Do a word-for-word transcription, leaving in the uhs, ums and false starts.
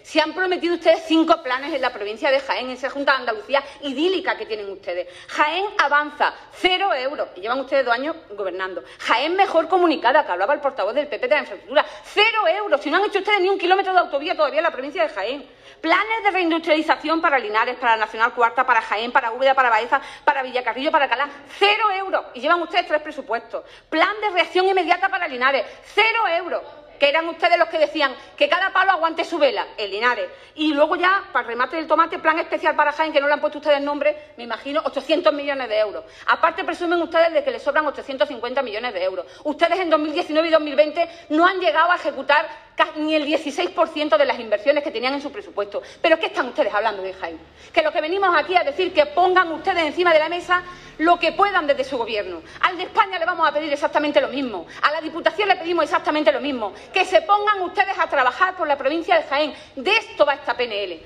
Si han prometido ustedes cinco planes en la provincia de Jaén, en esa Junta de Andalucía idílica que tienen ustedes. Jaén avanza, cero euros, y llevan ustedes dos años gobernando. Jaén mejor comunicada, que hablaba el portavoz del P P de la infraestructura, cero euros, si no han hecho ustedes ni un kilómetro de autovía todavía en la provincia de Jaén. Planes de reindustrialización para Linares, para la Nacional Cuarta, para Jaén, para Úbeda, para Baeza, para Villacarrillo, para Alcalá, cero euros, y llevan ustedes tres presupuestos. Plan de reacción inmediata para Linares, cero euros. Que eran ustedes los que decían que cada palo aguante su vela, el Linares. Y luego ya, para el remate del tomate, plan especial para Jaén, que no le han puesto ustedes nombre, me imagino, ochocientos millones de euros. Aparte, presumen ustedes de que les sobran ochocientos cincuenta millones de euros. Ustedes en dos mil diecinueve y dos mil veinte no han llegado a ejecutar ni el dieciséis por ciento de las inversiones que tenían en su presupuesto. ¿Pero qué están ustedes hablando de Jaén? Que lo que venimos aquí a decir que pongan ustedes encima de la mesa lo que puedan desde su gobierno. Al de España le vamos a pedir exactamente lo mismo. A la Diputación le pedimos exactamente lo mismo. Que se pongan ustedes a trabajar por la provincia de Jaén. De esto va esta P N L.